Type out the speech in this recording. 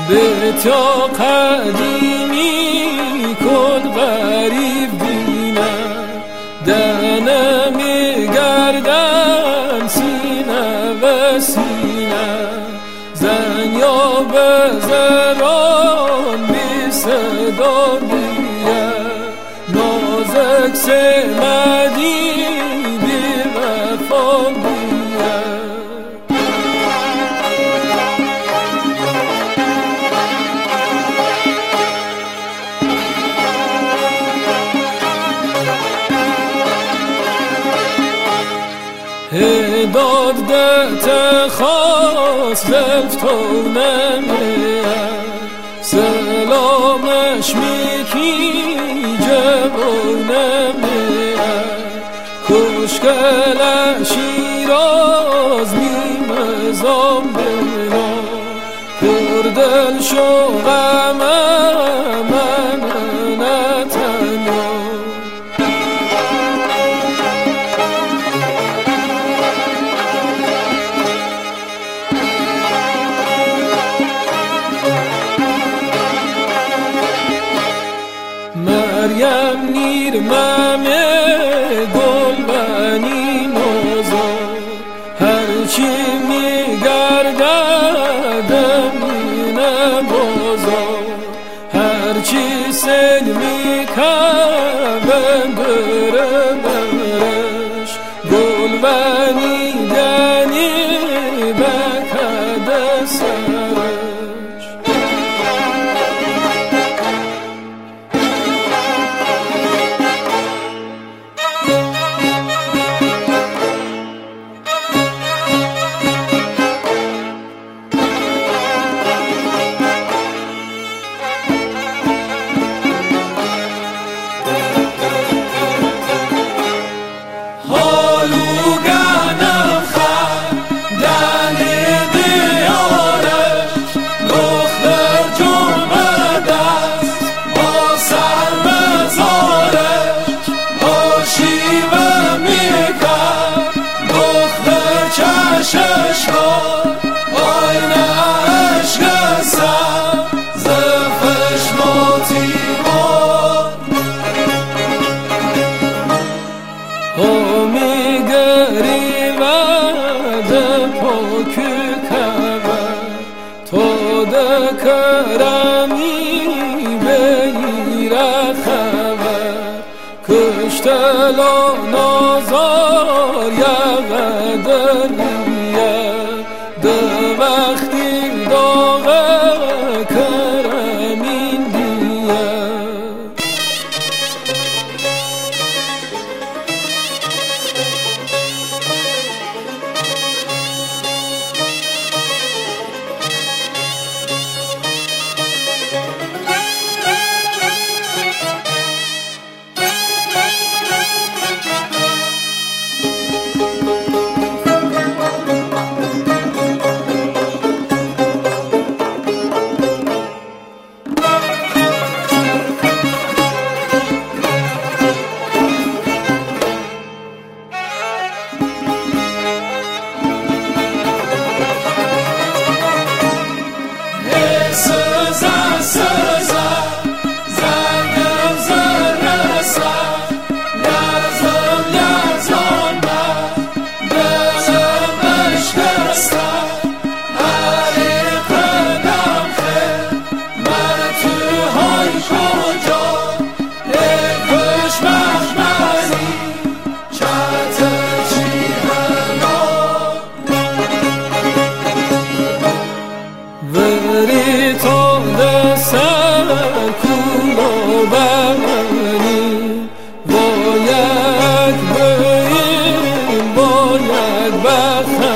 به تا قدیمی کن غریب بینم دنم گردن سینه و سینه زن یا بزران بی صدا بیه نازک سمدی بی وفا بیه هداد دت خواست زلف تو نمیه سلامش میکی جوانمیه کشکل شیراز نیمه زامبینا پردل شو غمم من نتنیا مریم نیر ممه گل بنی نازا هرچی میگردد مینه بازا هرچی سل میکبن بره برش گل بنی دنی بکد سرش کرمی بگیر خبر کشتلا نازار یغدریه ده وقتی داغه کرمین دیه باید